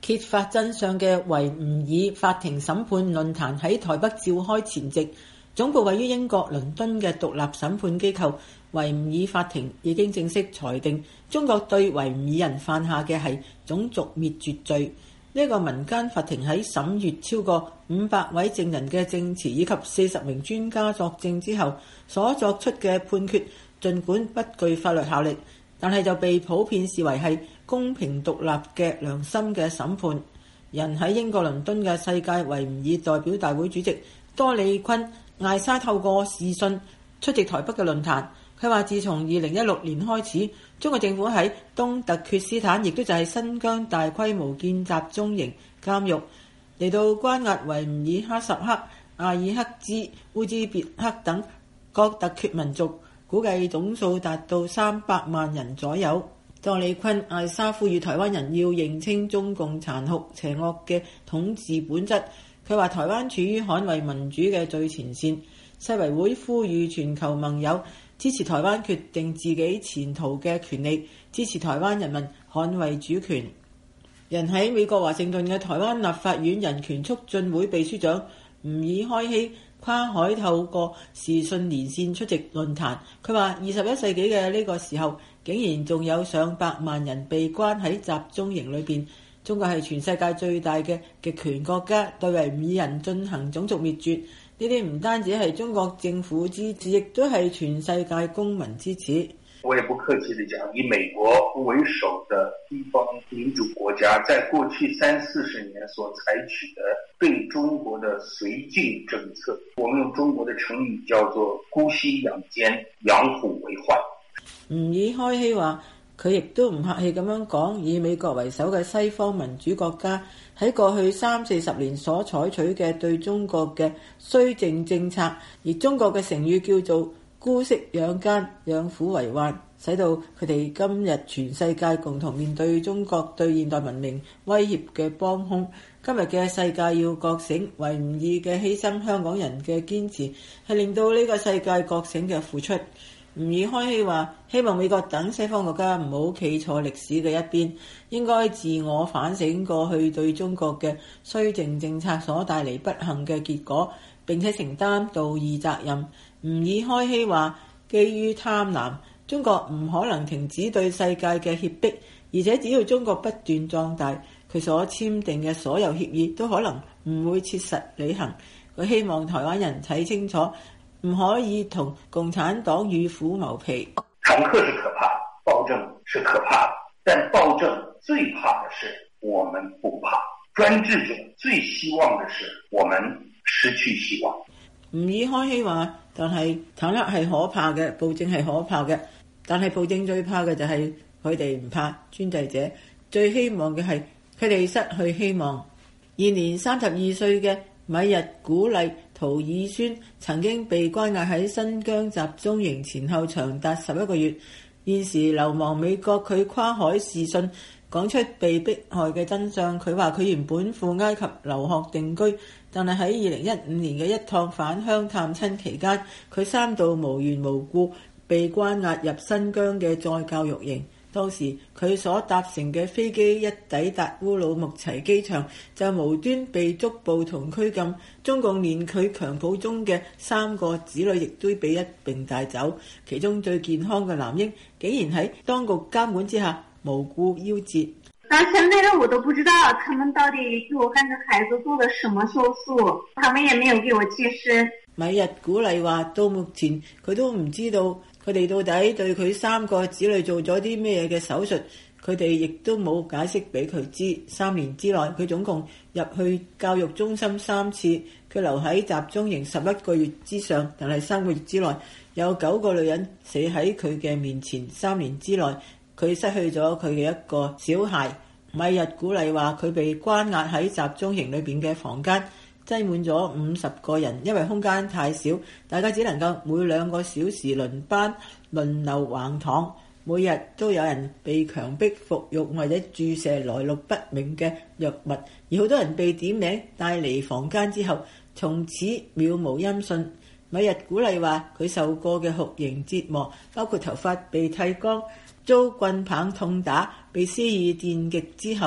揭發真相嘅維吾爾法庭審判論壇喺台北召開前夕，總部位於英國倫敦嘅獨立審判機構維吾爾法庭已經正式裁定，中國對維吾爾人犯下嘅係種族滅絕罪。呢個民間法庭喺審閱超過500位證人嘅證詞以及40名專家作證之後所作出嘅判決，儘管不具法律效力，但係就被普遍視為係公平獨立嘅良心嘅審判。人喺英國倫敦嘅世界維吾爾代表大會主席多利坤艾莎透過視訊出席台北嘅論壇。佢話自從2016年開始，中國政府喺東突厥斯坦，亦都就係新疆大規模建集中營監獄，嚟到關押維吾爾、哈薩克、阿爾克孜、烏茲別克等各突厥民族，估計總數達到300萬人左右。多利坤艾莎呼籲台灣人要認清中共殘酷邪惡嘅統治本質。佢話台灣處於捍衛民主嘅最前線，世維會呼籲全球盟友支持台灣決定自己前途嘅權利，支持台灣人民捍衛主權。人喺美國華盛頓嘅台灣立法院人權促進會秘書長吾爾開希跨海透過視訊連線出席論壇。佢話21世紀嘅呢個時候，竟然仲有上百萬人被關喺集中營裏邊。中國係全世界最大嘅極權國家，對維吾爾人進行種族滅絕，呢啲唔單止係中國政府支持，亦都係全世界公民支持。 我也不客氣地講，以美國為首的地方民主國家，在過去30-40年所採取的對中國的綏靖政策，我們用中國的成語叫做姑息養奸，養虎為患。 吾爾開希話，佢亦都唔客氣咁樣講，以美國為首嘅西方民主國家喺過去30-40年所採取嘅對中國嘅綏靖政策，而中國嘅成語叫做姑息養奸，養虎為患，使到佢哋今日全世界共同面對中國對現代文明威脅嘅幫兇。今日嘅世界要覺醒，維吾爾嘅犧牲，香港人嘅堅持，係令到呢個世界覺醒嘅付出。吾爾開希話，希望美國等西方國家唔好企錯歷史嘅一邊，應該自我反省過去對中國嘅綏靖政策所帶嚟不幸嘅結果，並且承擔道義責任。吾爾開希話，基於貪婪，中國唔可能停止對世界嘅脅迫，而且只要中國不斷壯大，佢所簽訂嘅所有協議都可能唔會切實履行。佢希望台灣人睇清楚，唔可以同共產黨與虎謀皮。 坦克是可怕，暴政是可怕的，但暴政最怕的是我們不怕，專制者最希望的是我們失去希望。 吾爾開希話，但係坦克係可怕嘅，暴政係可怕嘅，但係暴政最怕嘅就係佢哋唔怕，專制者最希望嘅係佢哋失去希望。現年32歲嘅米日古麗圖爾孫曾經被關押喺新疆集中營前後長達11個月，現時流亡美國。佢跨海視訊講出被迫害嘅真相。佢話佢原本赴埃及留學定居，但係喺2015年嘅一趟返鄉探親期間，佢3度無緣無故被關押入新疆嘅再教育營。當時佢所搭乘嘅飛機一抵達烏魯木齊機場，就無端被捉捕同拘禁。中共連佢襁褓中嘅3個子女亦都被一並帶走，其中最健康嘅男嬰竟然喺當局監管之下無故夭折。 到現在我都不知道他們到底給我和孩子做了什麼手術，他們也沒有給我解釋。 米日古麗話，到目前佢都唔知道佢哋到底對佢3個子女做咗啲咩嘅手術，佢哋亦都冇解釋俾佢知。3年之內，佢總共入去教育中心3次，佢留喺集中營11個月之上，但係3個月之內有9個女人死喺佢嘅面前。3年之內，佢失去咗佢嘅一個小孩。米日古麗話，佢被關押喺集中營裏邊嘅房間，擠滿咗50個人，因為空間太少，大家只能夠每2個小時輪班輪流橫躺，每日都有人被強迫服用或者注射來歷不明嘅藥物，而好多人被點名帶離房間之後，從此渺無音訊。米日古麗話，佢受過嘅酷刑折磨包括頭髮被剃光、遭棍棒痛打、被施以電擊之後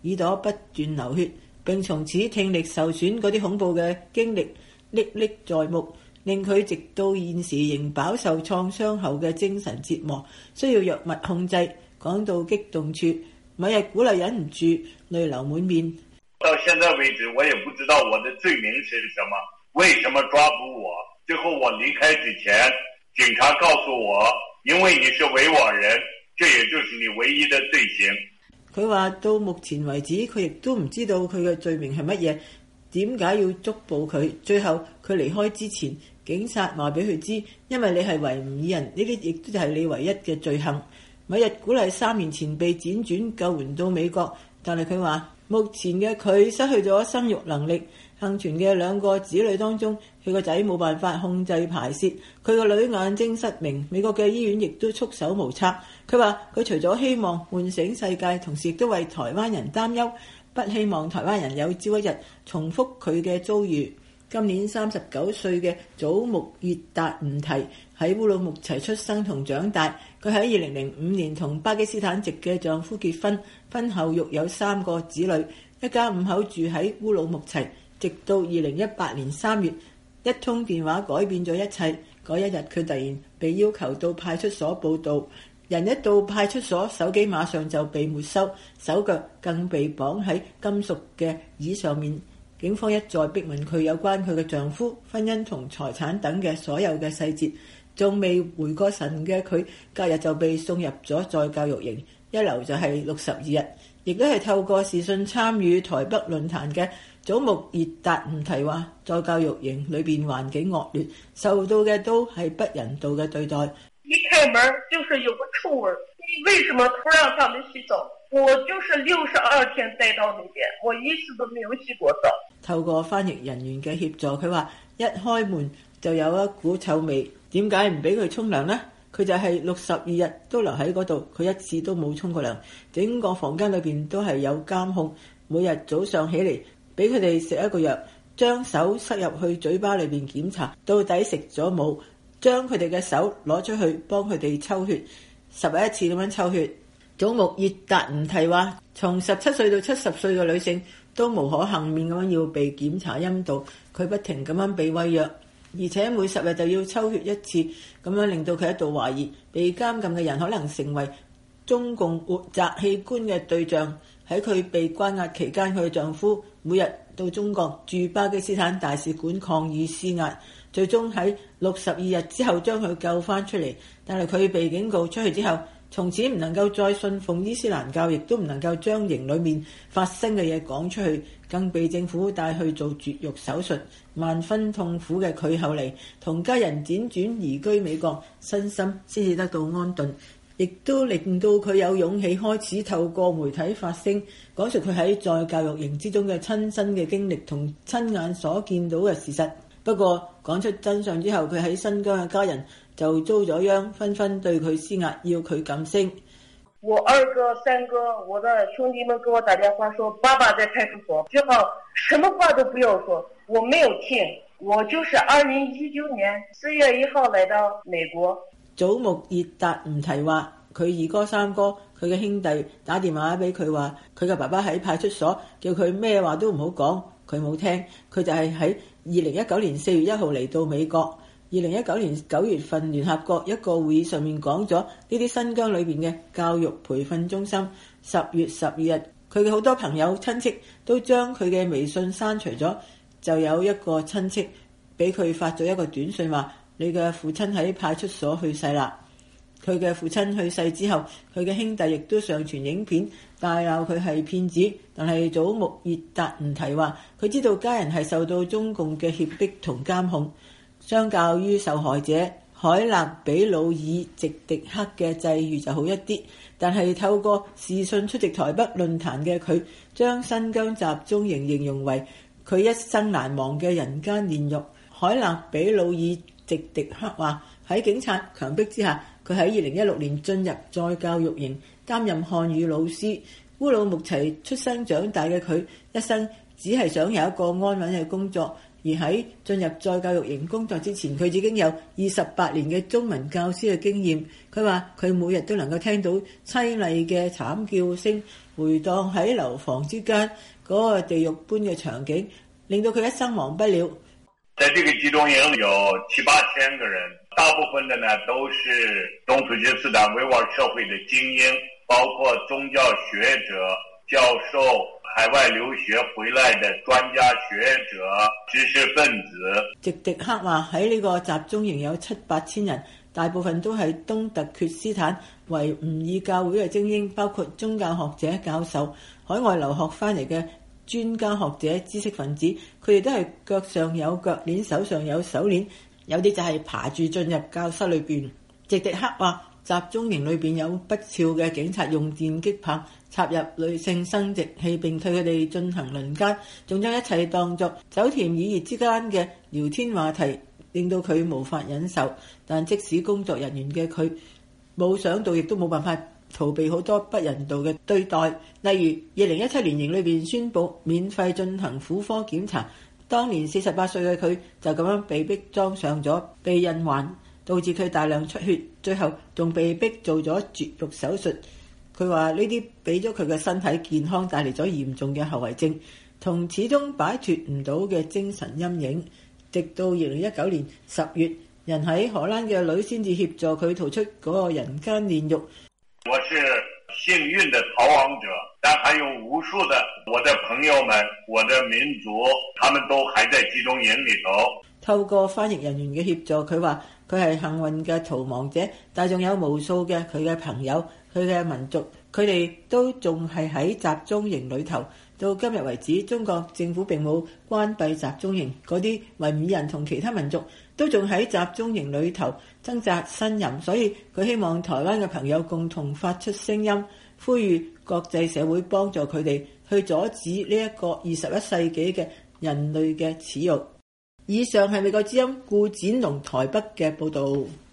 耳朵不斷流血，並從此聽力受損嗰啲恐怖嘅經歷歷歷在目，令佢直到現時仍飽受創傷後嘅精神折磨，需要藥物控制。講到激動處，某日鼓勵忍唔住淚流滿面。 到現在為止，我也不知道我的罪名是什麼，為什麼抓捕我？最後我離開之前，警察告訴我，因為你是維吾爾人，這也就是你唯一的罪行。 佢話到目前為止，佢亦都唔知道佢嘅罪名係乜嘢，點解要捉捕佢？最後佢離開之前，警察話俾佢知，因為你係維吾爾人，呢啲亦都係你唯一嘅罪行。某日鼓勵3年前被輾轉救援到美國，但係佢話目前嘅佢失去咗生育能力，幸存嘅2個子女當中，佢個仔冇辦法控制排泄，佢個女眼睛失明，美國嘅醫院亦都束手無策。佢話佢除咗希望喚醒世界，同時亦都為台灣人擔憂，不希望台灣人有朝一日重複佢嘅遭遇。今年39歲嘅祖木熱達吳提喺烏魯木齊出生同長大。佢喺2005年同巴基斯坦籍嘅丈夫結婚，婚後育有3個子女，一家5口住喺烏魯木齊。直到2018年3月，一通電話改變咗一切。嗰一日，佢突然被要求到派出所報到。人一到派出所，手機馬上就被沒收，手腳更被綁喺金屬嘅椅上面。警方一再逼問佢有關佢嘅丈夫、婚姻同財產等嘅所有嘅細節，仲未回過神嘅佢，隔日就被送入咗再教育營，一留就係62日。亦都係透過視訊參與台北論壇嘅祖木熱達吳提話，再教育營裏邊環境惡劣，受到嘅都係不人道嘅對待。 一開門就是有個臭味，你為什麼不讓他們洗澡？我就是62天待到那邊，我一次都沒有洗過澡。 透過翻譯人員嘅協助，佢話一開門就有一股臭味，點解唔俾佢沖涼呢？佢就係62日都留喺嗰度，佢一次都冇沖過涼。整個房間裏邊都係有監控，每日早上起嚟俾佢哋食一個藥，將手塞入去嘴巴裏邊檢查到底食咗冇，將佢哋嘅手攞出去幫佢哋抽血，11次咁樣抽血。祖木熱達吳提話，從17歲到70歲嘅女性都無可幸免咁樣要被檢查陰道，佢不停咁樣被餵藥，而且每10日就要抽血一次，咁樣令到佢一度懷疑被監禁嘅人可能成為中共活摘器官嘅對象。喺佢被關押期間，佢嘅丈夫每日到中國駐巴基斯坦大使館抗議施壓，最終喺62日之後將佢救翻出嚟。但係佢被警告出去之後，從此唔能夠再信奉伊斯蘭教，亦都唔能夠將營裏面發生嘅嘢講出去，更被政府帶去做絕育手術。萬分痛苦嘅佢後嚟同家人輾轉移居美國，身心先至得到安頓，亦都令到佢有勇氣開始透過媒體發聲，講述佢喺在教育營之中嘅親身嘅經歷同親眼所見到嘅事實。不過講出真相之後，佢喺新疆嘅家人就遭咗殃，紛紛對佢施壓，要佢噤聲。 我2哥、3哥，我的兄弟們給我打電話說，爸爸在派出所，最好什麼話都不要說。我沒有聽，我就是2019年4月1號來到美國。 祖木熱達吳提話，佢2哥3哥，佢嘅兄弟打電話俾佢話，佢嘅爸爸喺派出所叫佢咩話都唔好講，佢冇聽。佢就係喺2019年4月1號嚟到美國。2019年9月份，聯合國一個會議上面講咗呢啲新疆裏邊嘅教育培訓中心。10月12日，佢嘅好多朋友親戚都將佢嘅微信刪除咗，就有一個親戚俾佢發咗一個短信話，你嘅父親喺派出所去世啦。佢嘅父親去世之後，佢嘅兄弟亦都上傳影片大鬧佢係騙子。但係祖木熱達吳提話，佢知道家人係受到中共嘅脅迫同監控。相較於受害者海納比魯爾席迪克嘅際遇就好一啲，但係透過視訊出席台北論壇嘅佢，將新疆集中營形容為佢一生難忘嘅人間煉獄。海納比魯爾席迪克話，喺警察強迫之下，佢喺2016年進入再教育營擔任漢語老師。烏魯木齊出生長大嘅佢，一生只係想有一個安穩嘅工作。而喺進入再教育營工作之前，佢已經有28年嘅中文教師嘅經驗。佢話佢每日都能夠聽到淒厲嘅慘叫聲， 回盪喺樓房之間嗰個地獄般嘅場景，令到佢一生忘不了。 在這個集中營有7、8千個人，大部分的呢都是東突厥斯坦維吾爾社會的精英，包括宗教學者、教授、海外留學回來的專家學者、知識分子。 席迪克話喺呢個集中營有7、8千人，大部分都係東突厥斯坦維吾爾教會嘅精英，包括宗教學者、教授、海外留學翻嚟嘅專家學者、知識分子。佢哋都係腳上有腳鏈，手上有手鏈，有啲就係爬住進入教室裏邊。席迪克話集中營裏邊有不肖嘅警察用電擊棒插入女性生殖器並對佢哋進行輪姦，仲將一切當作酒甜耳熱之間嘅聊天話題，令到佢無法忍受。但即使工作人員嘅佢冇想到，亦都冇辦法逃避好多不人道嘅對待。例如2017年營裏邊宣布免費進行婦科檢查，當年48歲嘅佢就咁樣被逼裝上咗避孕環，導致佢大量出血，最後仲被逼做咗絕育手術。佢話呢啲俾咗佢嘅身體健康帶嚟咗嚴重嘅後遺症，同始終擺脫唔到嘅精神陰影。直到2019年10月，人喺荷蘭嘅女先至協助佢逃出嗰個人間煉獄。 我是幸運的逃亡者，但還有無數的我的朋友們，我的民族，他們都還在集中營裏頭。 透過翻譯人員嘅協助，佢話佢係幸運嘅逃亡者，但仲有無數嘅佢嘅朋友、佢嘅民族，佢哋都仲係喺集中營裏頭。到今日為止，中國政府並冇關閉集中營，嗰啲維吾爾人同其他民族都仲喺集中營裏頭掙扎呻吟，所以佢希望台灣嘅朋友共同發出聲音，呼籲國際社會幫助佢哋去阻止呢一個21世紀嘅人類嘅恥辱。以上係美國之音顧展龍台北嘅報導。